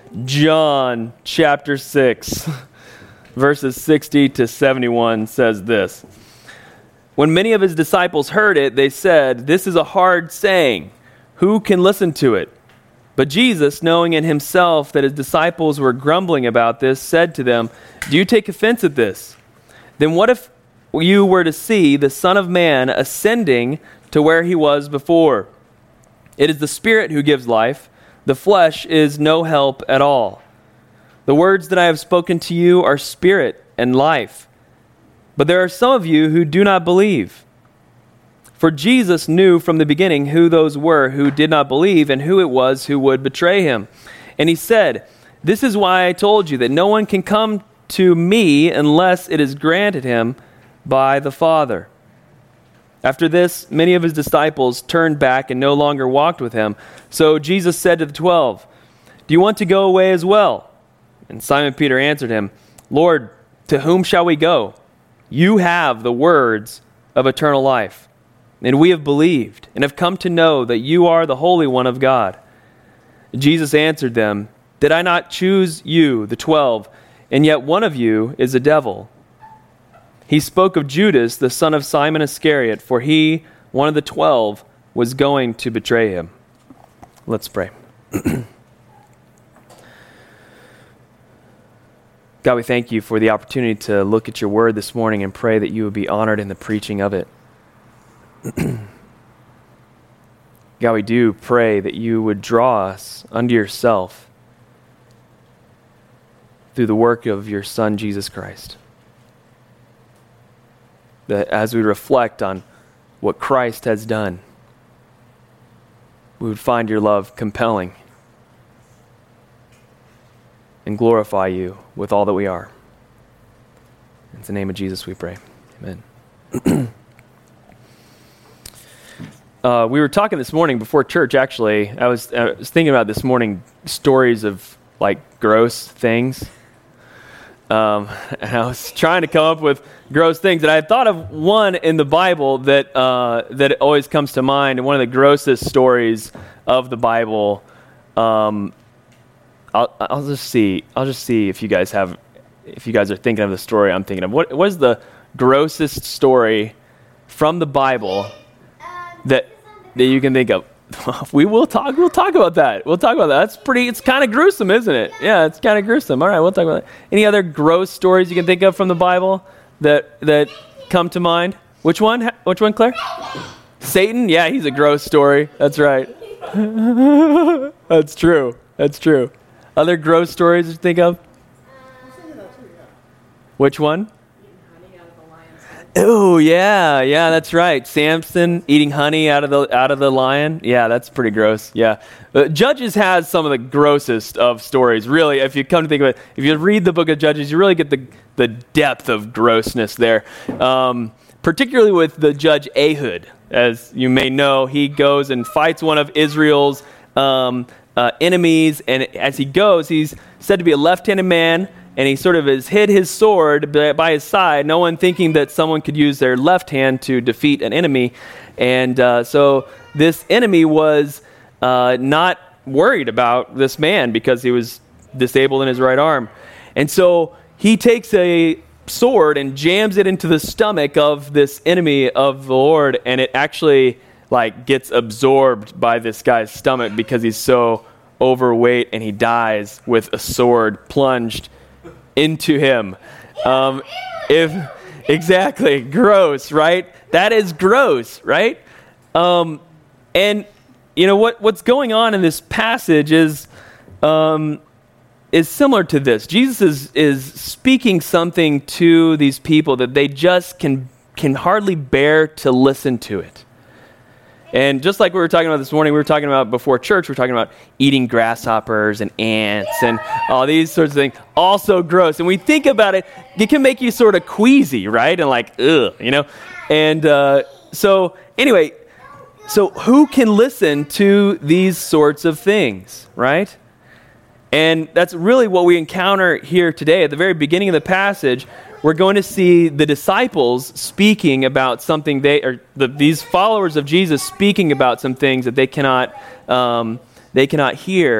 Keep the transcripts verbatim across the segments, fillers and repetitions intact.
John chapter six, verses sixty to seventy-one says this. When many of his disciples heard it, they said, "This is a hard saying. Who can listen to it?" But Jesus, knowing in himself that his disciples were grumbling about this, said to them, "Do you take offense at this? Then what if you were to see the Son of Man ascending to where he was before? It is the Spirit who gives life. The flesh is no help at all. The words that I have spoken to you are spirit and life. But there are some of you who do not believe." For Jesus knew from the beginning who those were who did not believe and who it was who would betray him. And he said, "This is why I told you that no one can come to me unless it is granted him by the Father." After this, many of his disciples turned back and no longer walked with him. So Jesus said to the twelve, "Do you want to go away as well?" And Simon Peter answered him, "Lord, to whom shall we go? You have the words of eternal life. And we have believed and have come to know that you are the Holy One of God." Jesus answered them, "Did I not choose you, the twelve, and yet one of you is a devil?" He spoke of Judas, the son of Simon Iscariot, for he, one of the twelve, was going to betray him. Let's pray. God, we thank you for the opportunity to look at your word this morning and pray that you would be honored in the preaching of it. God, we do pray that you would draw us unto yourself through the work of your Son, Jesus Christ. That as we reflect on what Christ has done, we would find your love compelling and glorify you with all that we are. In the name of Jesus we pray. Amen. Uh, we were talking this morning before church, actually. I was, I was thinking about this morning stories of, like, gross things. Um, and I was trying to come up with gross things. And I had thought of one in the Bible that uh, that always comes to mind. And one of the grossest stories of the Bible. Um, I'll, I'll just see. I'll just see if you guys have, if you guys are thinking of the story I'm thinking of. What what is the grossest story from the Bible that that you can think of? we will talk. We'll talk about that. We'll talk about that. That's pretty. It's kind of gruesome, isn't it? Yeah, it's kind of gruesome. All right, we'll talk about that. Any other gross stories you can think of from the Bible that that come to mind? Which one? Which one, Claire? Satan. Yeah, he's a gross story. That's right. That's true. That's true. Other gross stories you think of? Which one? Oh yeah, yeah, that's right. Samson eating honey out of the out of the lion. Yeah, that's pretty gross. Yeah, uh, Judges has some of the grossest of stories. Really, if you come to think of it, if you read the book of Judges, you really get the the depth of grossness there. Um, particularly with the judge Ehud, as you may know, he goes and fights one of Israel's um, uh, enemies, and as he goes, he's said to be a left-handed man. And he sort of has hid his sword by his side, no one thinking that someone could use their left hand to defeat an enemy. And uh, so this enemy was uh, not worried about this man because he was disabled in his right arm. And so he takes a sword and jams it into the stomach of this enemy of the Lord, and it actually like gets absorbed by this guy's stomach because he's so overweight, and he dies with a sword plunged into him. Um, if exactly, gross, right? That is gross, right? Um, and you know what? What's going on in this passage is um, is similar to this. Jesus is is speaking something to these people that they just can can hardly bear to listen to it. And just like we were talking about this morning, we were talking about before church, we were talking about eating grasshoppers and ants and all these sorts of things. Also gross. And we think about it, it can make you sort of queasy, right? And like, ugh, you know? And uh, so anyway, so who can listen to these sorts of things, right? And that's really what we encounter here today. At the very beginning of the passage, we're going to see the disciples speaking about something they or the, these followers of Jesus speaking about some things that they cannot um, they cannot hear.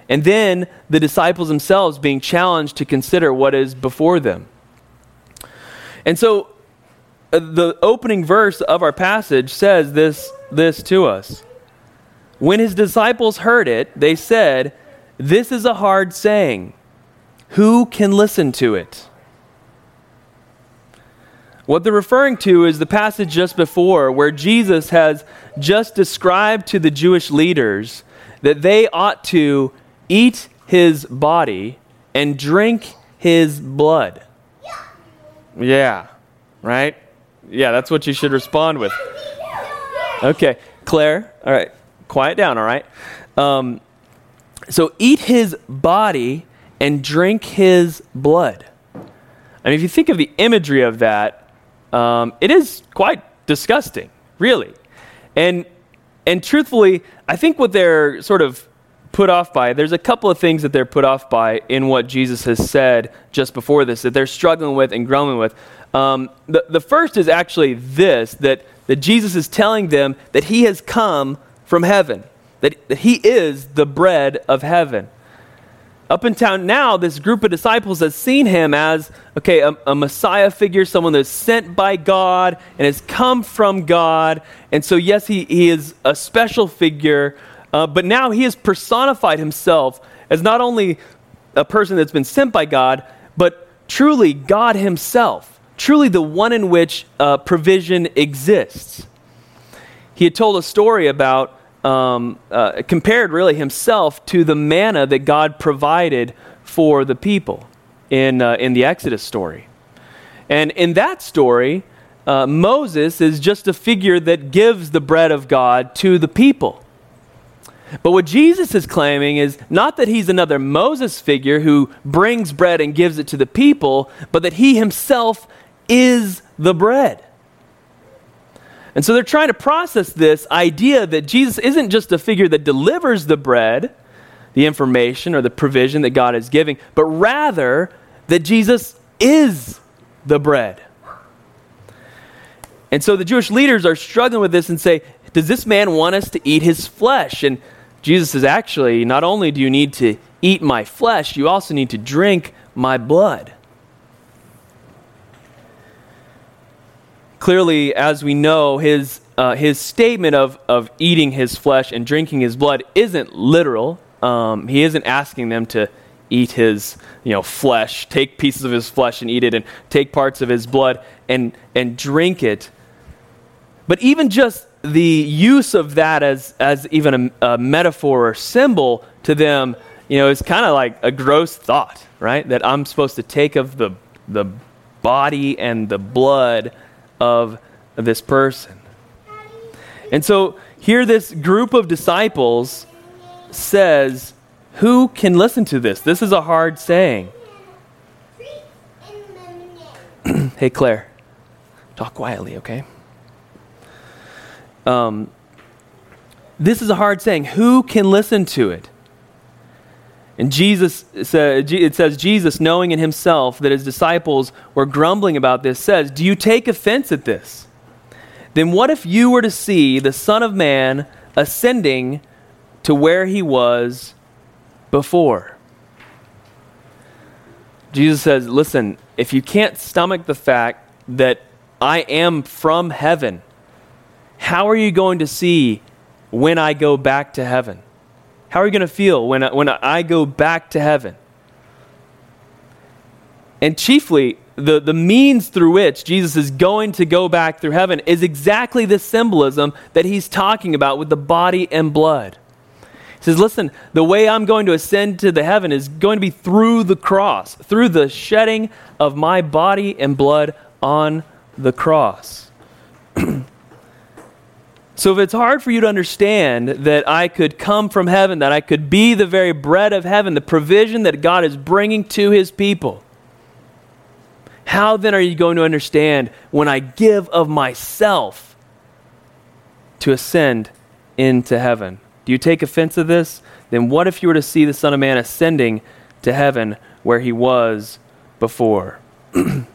And then the disciples themselves being challenged to consider what is before them. And so uh, the opening verse of our passage says this, this to us. When his disciples heard it, they said, "This is a hard saying. Who can listen to it?" What they're referring to is the passage just before, where Jesus has just described to the Jewish leaders that they ought to eat his body and drink his blood. Yeah, right? Yeah, that's what you should respond with. Okay, Claire, all right, quiet down, all right? Um, so eat his body and drink his blood. I mean, if you think of the imagery of that, Um, it is quite disgusting, really. And and truthfully, I think what they're sort of put off by, there's a couple of things that they're put off by in what Jesus has said just before this, that they're struggling with and grumbling with. Um, the, the first is actually this, that, that Jesus is telling them that he has come from heaven, that, that he is the bread of heaven. Up until now, this group of disciples has seen him as, okay, a, a Messiah figure, someone that's sent by God and has come from God. And so, yes, he, he is a special figure, uh, but now he has personified himself as not only a person that's been sent by God, but truly God himself, truly the one in which uh, provision exists. He had told a story about Um, uh, compared really himself to the manna that God provided for the people in uh, in the Exodus story. And in that story, uh, Moses is just a figure that gives the bread of God to the people. But what Jesus is claiming is not that he's another Moses figure who brings bread and gives it to the people, but that he himself is the bread. And so they're trying to process this idea that Jesus isn't just a figure that delivers the bread, the information or the provision that God is giving, but rather that Jesus is the bread. And so the Jewish leaders are struggling with this and say, does this man want us to eat his flesh? And Jesus says, actually, not only do you need to eat my flesh, you also need to drink my blood. Clearly, as we know, his uh, his statement of, of eating his flesh and drinking his blood isn't literal. Um, he isn't asking them to eat his you know flesh, take pieces of his flesh and eat it, and take parts of his blood and and drink it. But even just the use of that as as even a, a metaphor or symbol to them, you know, is kind of like a gross thought, right? That I'm supposed to take of the the body and the blood of this person. And so here this group of disciples says, who can listen to this? This is a hard saying. Hey, Claire, talk quietly, okay? Um, this is a hard saying. Who can listen to it? And Jesus, it says, Jesus, knowing in himself that his disciples were grumbling about this, says, do you take offense at this? Then what if you were to see the Son of Man ascending to where he was before? Jesus says, listen, if you can't stomach the fact that I am from heaven, how are you going to see when I go back to heaven? How are you going to feel when I, when I go back to heaven? And chiefly, the, the means through which Jesus is going to go back through heaven is exactly the symbolism that he's talking about with the body and blood. He says, listen, the way I'm going to ascend to the heaven is going to be through the cross, through the shedding of my body and blood on the cross. So if it's hard for you to understand that I could come from heaven, that I could be the very bread of heaven, the provision that God is bringing to his people, how then are you going to understand when I give of myself to ascend into heaven? Do you take offense of this? Then what if you were to see the Son of Man ascending to heaven where he was before? And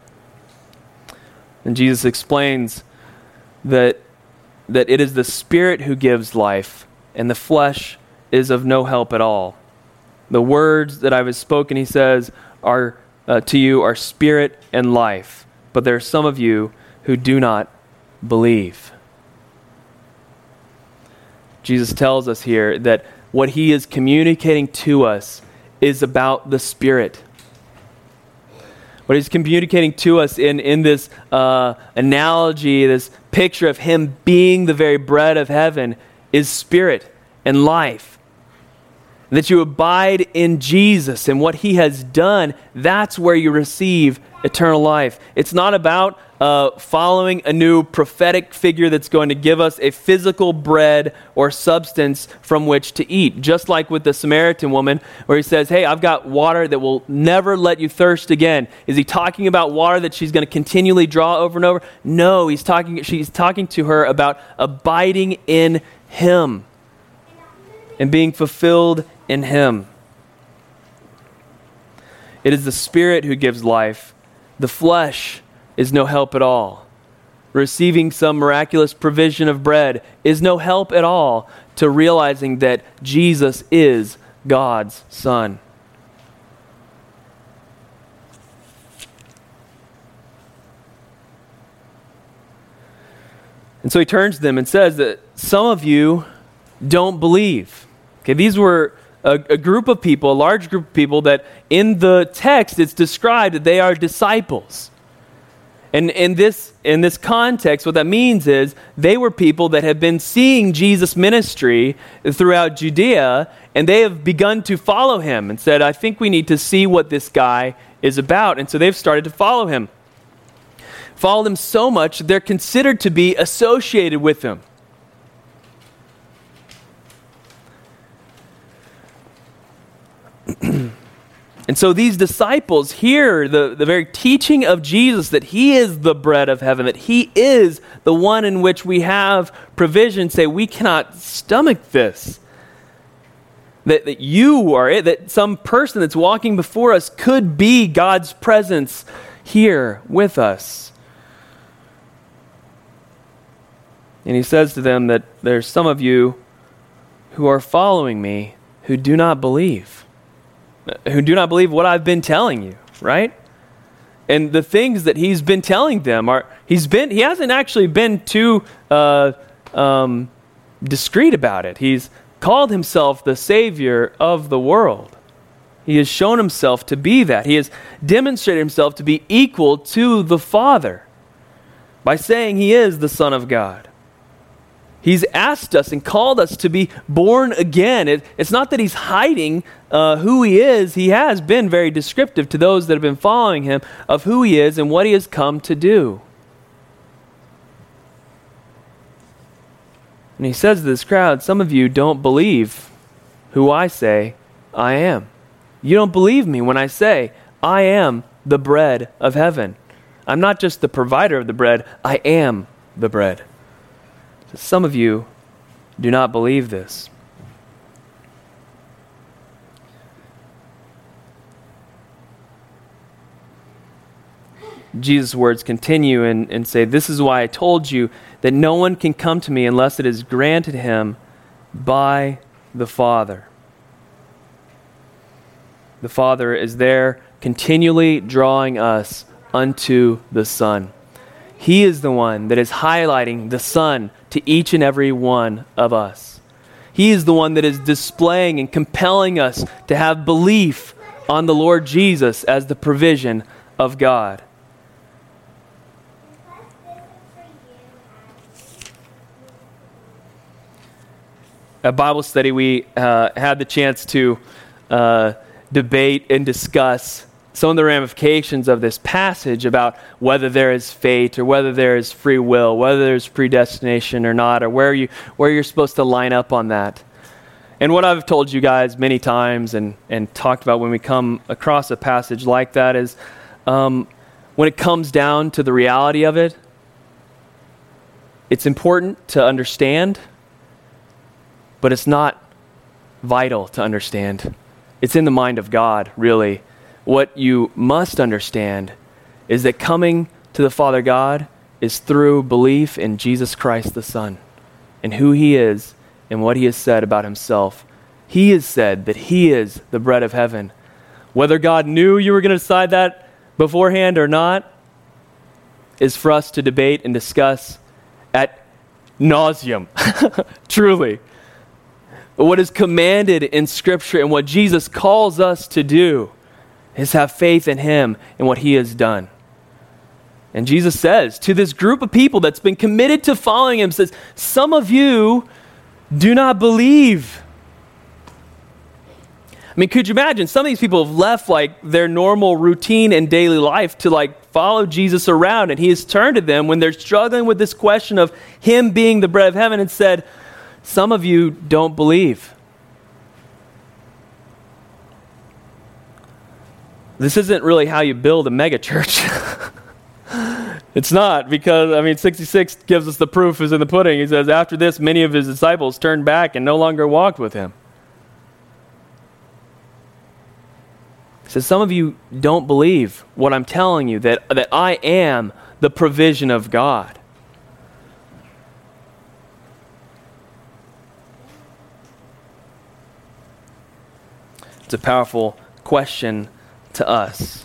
Jesus explains that that it is the Spirit who gives life, and the flesh is of no help at all. The words that I have spoken, he says, are uh, to you are spirit and life. But there are some of you who do not believe. Jesus tells us here that what he is communicating to us is about the Spirit. What he's communicating to us in, in this uh, analogy, this picture of him being the very bread of heaven, is spirit and life. That you abide in Jesus and what he has done, that's where you receive eternal life. It's not about uh, following a new prophetic figure that's going to give us a physical bread or substance from which to eat. Just like with the Samaritan woman where he says, hey, I've got water that will never let you thirst again. Is he talking about water that she's going to continually draw over and over? No, he's talking. she's talking to her about abiding in him and being fulfilled in him. It is the Spirit who gives life. The flesh is no help at all. Receiving some miraculous provision of bread is no help at all to realizing that Jesus is God's Son. And so he turns to them and says that some of you don't believe. Okay, these were a, a group of people, a large group of people that in the text it's described that they are disciples. And in this, in this context, what that means is they were people that have been seeing Jesus' ministry throughout Judea, and they have begun to follow him and said, I think we need to see what this guy is about. And so they've started to follow him. Follow him so much that they're considered to be associated with him. And so these disciples hear the, the very teaching of Jesus that he is the bread of heaven, that he is the one in which we have provision, say we cannot stomach this. That, that you are it, that some person that's walking before us could be God's presence here with us. And he says to them that there's some of you who are following me who do not believe. Who do not believe what I've been telling you, right? And the things that he's been telling them are, he's been, he hasn't actually been too uh, um, discreet about it. He's called himself the Savior of the world. He has shown himself to be that. He has demonstrated himself to be equal to the Father by saying he is the Son of God. He's asked us and called us to be born again. It, it's not that he's hiding uh, who he is. He has been very descriptive to those that have been following him of who he is and what he has come to do. And he says to this crowd, some of you don't believe who I say I am. You don't believe me when I say I am the bread of heaven. I'm not just the provider of the bread, I am the bread. Some of you do not believe this. Jesus' words continue and, and say, this is why I told you that no one can come to me unless it is granted him by the Father. The Father is there continually drawing us unto the Son. He is the one that is highlighting the Son to each and every one of us. He is the one that is displaying and compelling us to have belief on the Lord Jesus as the provision of God. At Bible study, we uh, had the chance to uh, debate and discuss some of the ramifications of this passage about whether there is fate or whether there is free will, whether there's predestination or not, or where you where you're supposed to line up on that. And what I've told you guys many times and, and talked about when we come across a passage like that is um, when it comes down to the reality of it, it's important to understand, but it's not vital to understand. It's in the mind of God, really. What you must understand is that coming to the Father God is through belief in Jesus Christ the Son and who he is and what he has said about himself He has said that he is the bread of heaven. Whether God knew you were going to decide that beforehand or not is for us to debate and discuss at nauseum, truly. What is commanded in Scripture and what Jesus calls us to do is have faith in him and what he has done. And Jesus says to this group of people that's been committed to following him, says, some of you do not believe. I mean, could you imagine? Some of these people have left like their normal routine and daily life to like follow Jesus around, and he has turned to them when they're struggling with this question of him being the bread of heaven and said, some of you don't believe. This isn't really how you build a megachurch. It's not, because, I mean, sixty-six gives us the proof is in the pudding. He says, after this, many of his disciples turned back and no longer walked with him. He says, some of you don't believe what I'm telling you, that, that I am the provision of God. It's a powerful question to us.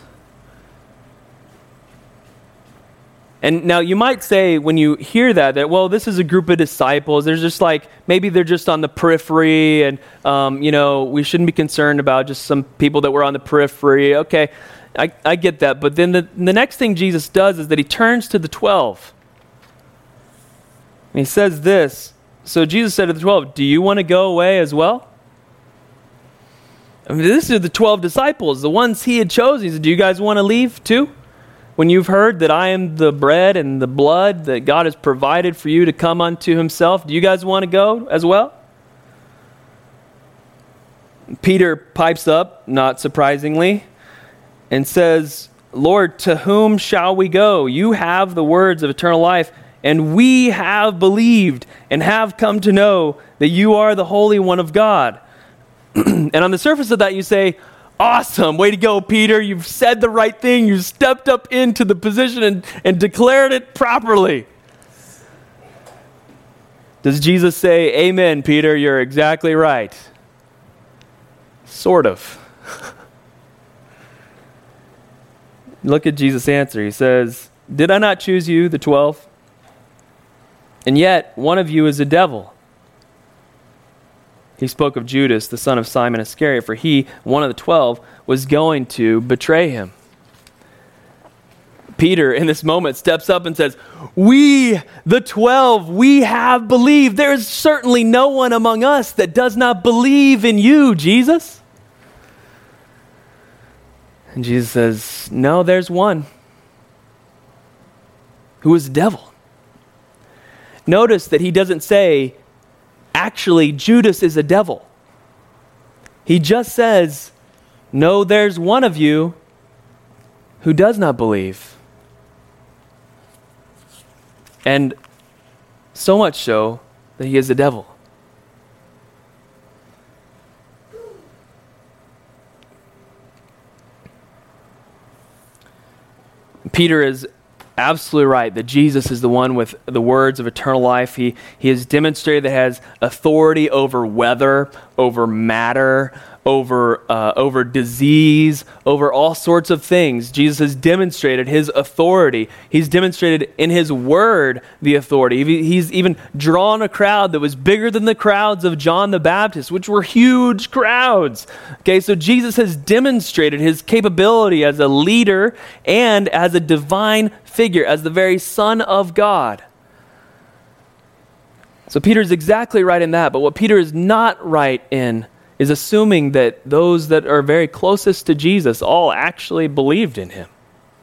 And now you might say when you hear that, that, well, this is a group of disciples. There's just like, maybe they're just on the periphery and, um, you know, we shouldn't be concerned about just some people that were on the periphery. Okay, I, I get that. But then the, the next thing Jesus does is that he turns to the twelve. And he says this. So Jesus said to the twelve, do you want to go away as well? I mean, this are the twelve disciples, the ones he had chosen. He said, do you guys want to leave too? When you've heard that I am the bread and the blood that God has provided for you to come unto himself, do you guys want to go as well? Peter pipes up, not surprisingly, and says, Lord, to whom shall we go? You have the words of eternal life, and we have believed and have come to know that you are the Holy One of God. And on the surface of that, you say, awesome, way to go, Peter. You've said the right thing. You stepped up into the position and, and declared it properly. Does Jesus say, amen, Peter, you're exactly right? Sort of. Look at Jesus' answer. He says, did I not choose you, the twelve? And yet, one of you is a devil. He spoke of Judas, the son of Simon Iscariot, for he, one of the twelve, was going to betray him. Peter, in this moment, steps up and says, we, the twelve, we have believed. There is certainly no one among us that does not believe in you, Jesus. And Jesus says, no, there's one who is the devil. Notice that he doesn't say, actually, Judas is a devil. He just says, no, there's one of you who does not believe. And so much so that he is a devil. Peter is absolutely right that Jesus is the one with the words of eternal life. He, he has demonstrated that he has authority over weather, over matter, over, uh, over disease, over all sorts of things. Jesus has demonstrated his authority. He's demonstrated in his word the authority. He's even drawn a crowd that was bigger than the crowds of John the Baptist, which were huge crowds. Okay, so Jesus has demonstrated his capability as a leader and as a divine figure, as the very Son of God. So Peter's exactly right in that, but what Peter is not right in is assuming that those that are very closest to Jesus all actually believed in him.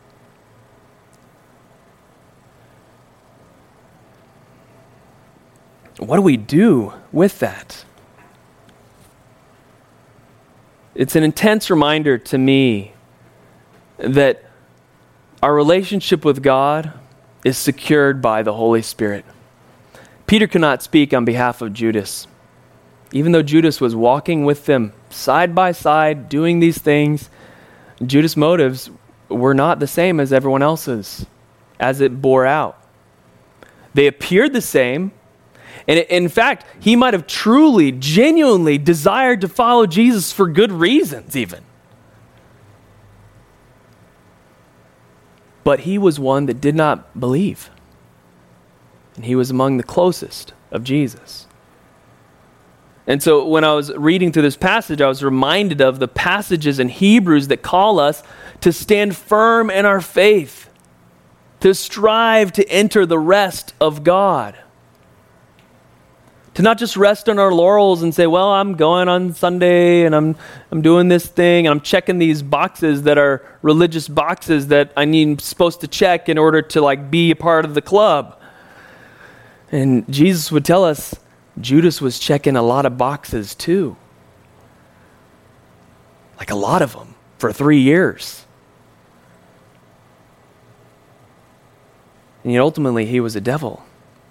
What do we do with that? It's an intense reminder to me that our relationship with God is secured by the Holy Spirit. Peter could not speak on behalf of Judas. Even though Judas was walking with them side by side, doing these things, Judas' motives were not the same as everyone else's, as it bore out. They appeared the same, And in fact, he might have truly, genuinely desired to follow Jesus for good reasons even. But he was one that did not believe. And he was among the closest of Jesus. And so when I was reading through this passage, I was reminded of the passages in Hebrews that call us to stand firm in our faith, to strive to enter the rest of God. To not just rest on our laurels and say, well, I'm going on Sunday and I'm I'm doing this thing and I'm checking these boxes that are religious boxes that I need supposed to check in order to like be a part of the club. And Jesus would tell us Judas was checking a lot of boxes too. Like a lot of them for three years. And yet ultimately he was a devil.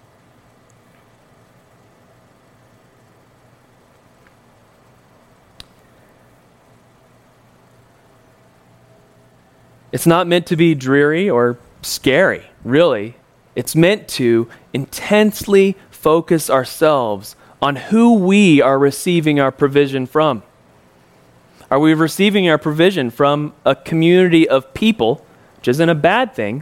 It's not meant to be dreary or scary, really. It's meant to intensely focus ourselves on who we are receiving our provision from. Are we receiving our provision from a community of people, which isn't a bad thing,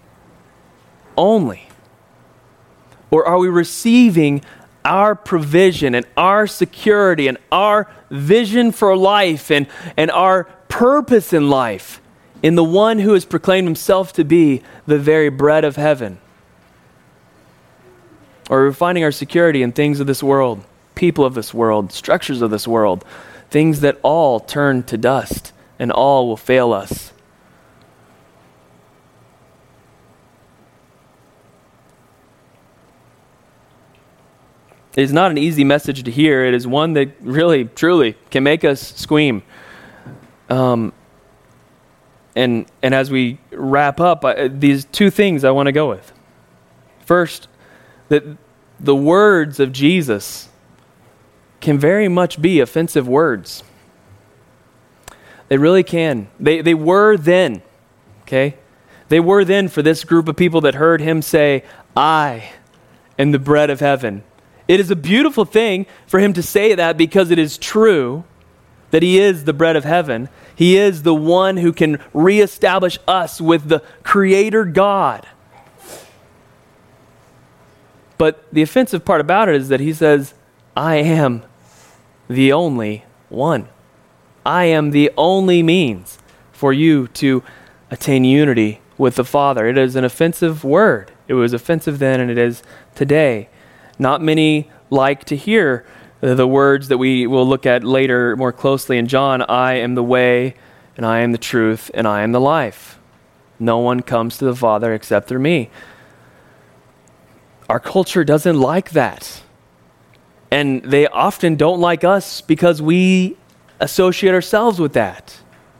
only? Or are we receiving our provision and our security and our vision for life and, and our purpose in life in the one who has proclaimed himself to be the very bread of heaven? Or are we finding our security in things of this world, people of this world, structures of this world, things that all turn to dust and all will fail us? It is not an easy message to hear. It is one that really, truly can make us squeam. Um, And and as we wrap up, I, these two things I want to go with. First, that the words of Jesus can very much be offensive words. They really can. They they were then, okay? They were then for this group of people that heard him say, I am the bread of heaven. It is a beautiful thing for him to say that because it is true that he is the bread of heaven. He is the one who can reestablish us with the Creator God. But the offensive part about it is that he says, I am the only one. I am the only means for you to attain unity with the Father. It is an offensive word. It was offensive then and it is today. Not many like to hear the words that we will look at later more closely in John. I am the way, and I am the truth, and I am the life. No one comes to the Father except through me. Our culture doesn't like that. And they often don't like us because we associate ourselves with that.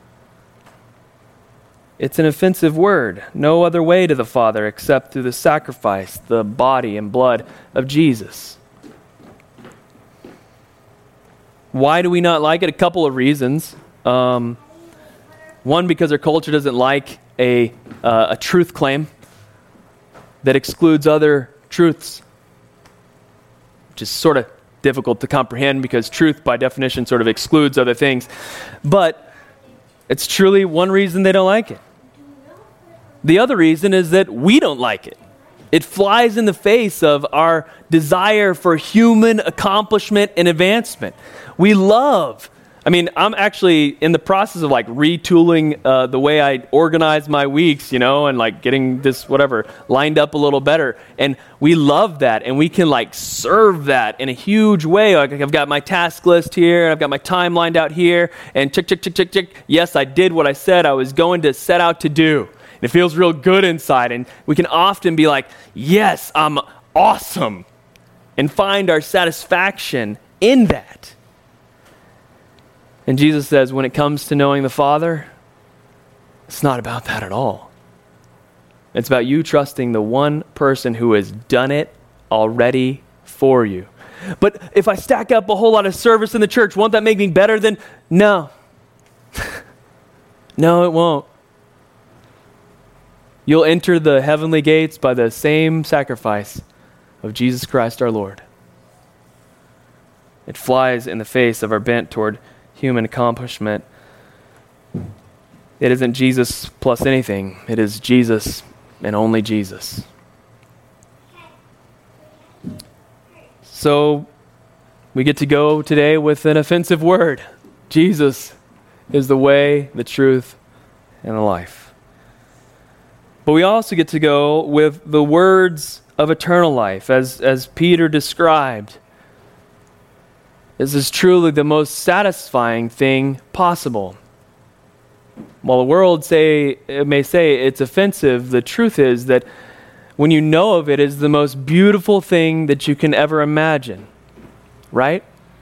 It's an offensive word. No other way to the Father except through the sacrifice, the body and blood of Jesus. Why do we not like it? A couple of reasons. Um, one, because our culture doesn't like a, uh, a truth claim that excludes other truths, which is sort of difficult to comprehend because truth, by definition, sort of excludes other things. But it's truly one reason they don't like it. The other reason is that we don't like it. It flies in the face of our desire for human accomplishment and advancement. We love, I mean, I'm actually in the process of like retooling uh, the way I organize my weeks, you know, and like getting this whatever lined up a little better. And we love that, and we can like serve that in a huge way. Like I've got my task list here, and I've got my time lined out here, and check, check, check, check, check. Yes, I did what I said I was going to set out to do. It feels real good inside, and we can often be like, yes, I'm awesome, and find our satisfaction in that. And Jesus says, when it comes to knowing the Father, it's not about that at all. It's about you trusting the one person who has done it already for you. But if I stack up a whole lot of service in the church, won't that make me better than? No. No, it won't. You'll enter the heavenly gates by the same sacrifice of Jesus Christ our Lord. It flies in the face of our bent toward human accomplishment. It isn't Jesus plus anything. It is Jesus and only Jesus. So we get to go today with an offensive word. Jesus is the way, the truth, and the life. But we also get to go with the words of eternal life, as, as Peter described. This is truly the most satisfying thing possible. While the world say it may say it's offensive, the truth is that when you know of it, it is the most beautiful thing that you can ever imagine. Right?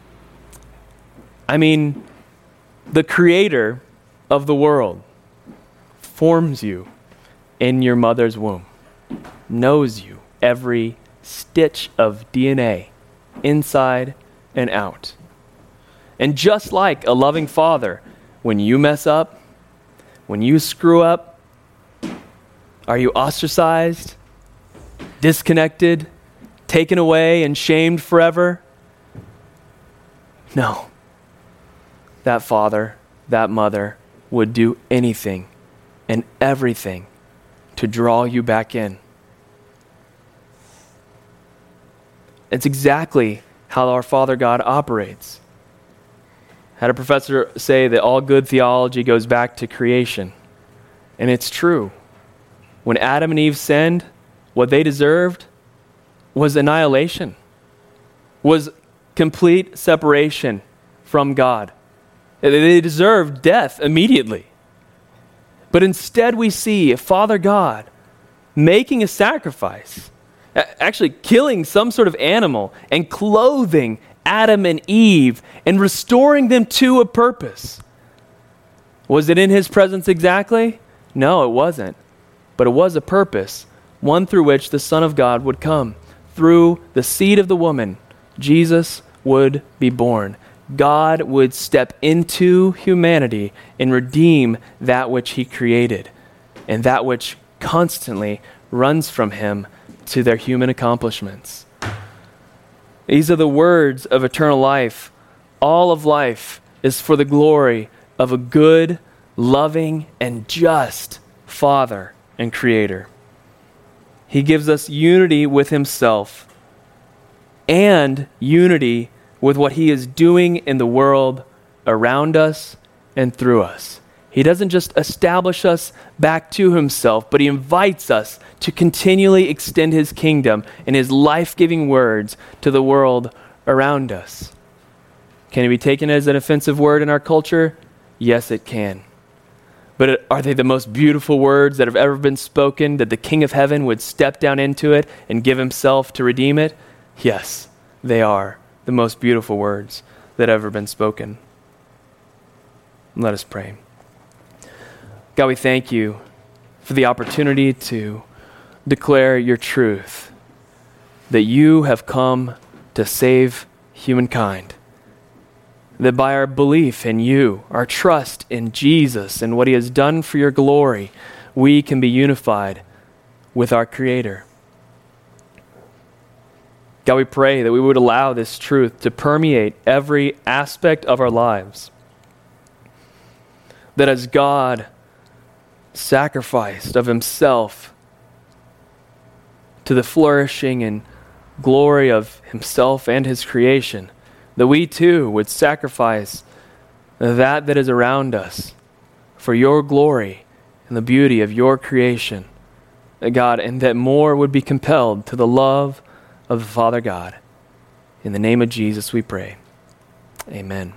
I mean, the creator of the world forms you in your mother's womb, knows you, every stitch of D N A, inside and out. And just like a loving father, when you mess up, when you screw up, are you ostracized, disconnected, taken away, and shamed forever? No. That father, that mother would do anything and everything to draw you back in. It's exactly how our Father God operates. I had a professor say that all good theology goes back to creation. And it's true. When Adam and Eve sinned, what they deserved was annihilation, was complete separation from God. They deserved death immediately. But instead we see Father God making a sacrifice, actually killing some sort of animal and clothing Adam and Eve and restoring them to a purpose. Was it in his presence exactly? No, it wasn't. But it was a purpose, one through which the Son of God would come. Through the seed of the woman, Jesus would be born. God would step into humanity and redeem that which he created and that which constantly runs from him to their human accomplishments. These are the words of eternal life. All of life is for the glory of a good, loving, and just Father and Creator. He gives us unity with himself and unity with what he is doing in the world around us and through us. He doesn't just establish us back to himself, but he invites us to continually extend his kingdom and his life-giving words to the world around us. Can it be taken as an offensive word in our culture? Yes, it can. But are they the most beautiful words that have ever been spoken, that the King of Heaven would step down into it and give himself to redeem it? Yes, they are the most beautiful words that have ever been spoken. Let us pray. God, we thank you for the opportunity to declare your truth, that you have come to save humankind, that by our belief in you, our trust in Jesus and what he has done for your glory, we can be unified with our Creator. God, we pray that we would allow this truth to permeate every aspect of our lives. That as God sacrificed of himself to the flourishing and glory of himself and his creation, that we too would sacrifice that that is around us for your glory and the beauty of your creation, God, and that more would be compelled to the love of the Father God. In the name of Jesus we pray. Amen.